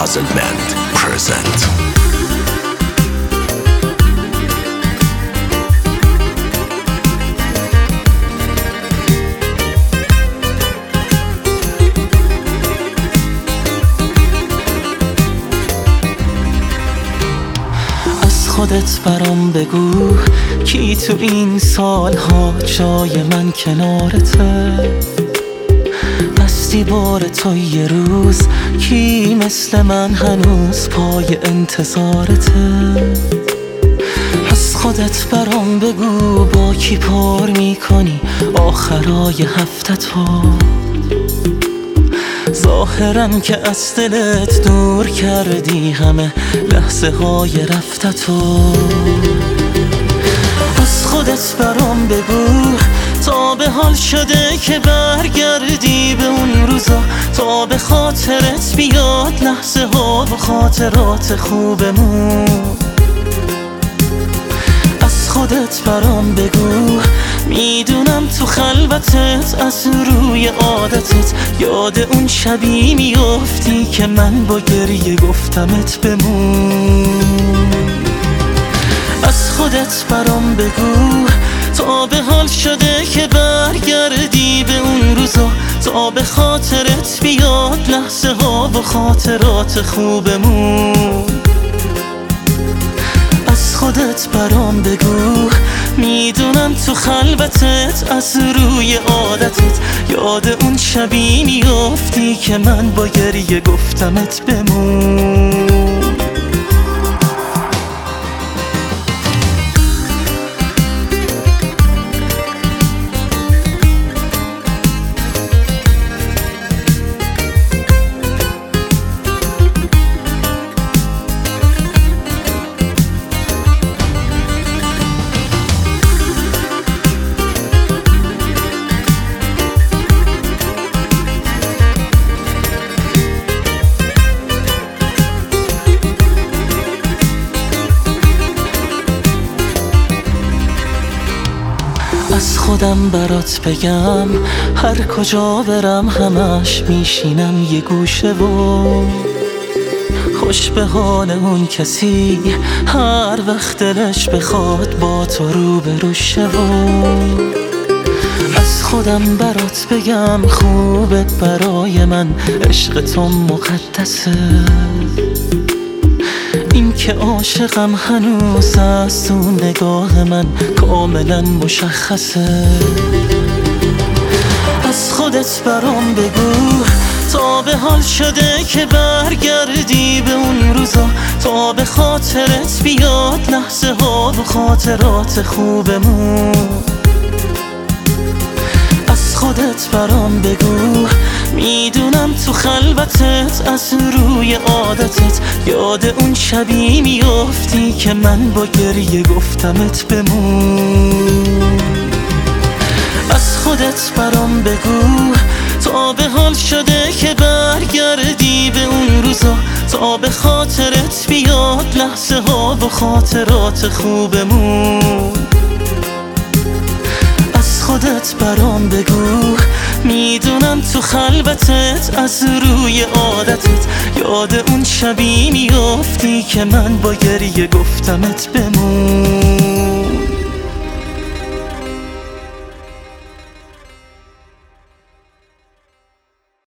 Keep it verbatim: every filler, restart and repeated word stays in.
Puzzle Band present. خودت برام بگو کی تو این سالها جای من کنارته، بستی بار تو یه روز کی مثل من هنوز پای انتظارته. از خودت برام بگو با کی پر میکنی آخرای هفته‌تو، ظاهرم که از دلت دور کردی همه لحظه های رفته تو. از خودت برام بگو تا به حال شده که برگردی به اون روزا، تا به خاطرت بیاد لحظه ها و خاطرات خوبمون. از خودت برام بگو میدونم تو خلوتت از روی عادتت یاد اون شبی میافتی که من با گریه گفتمت بمون. از خودت برام بگو تا به حال شده که برگردی به اون روزا، تا به خاطرت بیاد لحظه ها و خاطرات خوبمون. از خودت برام بگو میدونم تو خلوتت از روی عادتت یاد اون شبی میافتی که من با گریه گفتمت بمون. از خودم برات بگم هر کجا برم همش میشینم یه گوشه و خوش به حال اون کسی هر وقت دلش بخواد با تو رو به روشه و از خودم برات بگم خوبه برای من عشق تو مقدسه، این که عاشقم هنوز از تو نگاه من کاملا مشخصه. از خودت برام بگو تا به حال شده که برگردی به اون روزا، تا به خاطرت بیاد لحظه ها و خاطرات خوبمون. از خودت برام بگو میدونم تو خلوتت از روی عادتت یاد اون شبی میافتی که من با گریه گفتمت بمون. از خودت برام بگو تا به حال شده که برگردی به اون روزا، تا به خاطرت بیاد لحظه ها و خاطرات خوبمون. از خودت برام بگو میدونم تو خلوتت از روی عادتت یاد اون شبی میافتی که من با گریه گفتمت بمون.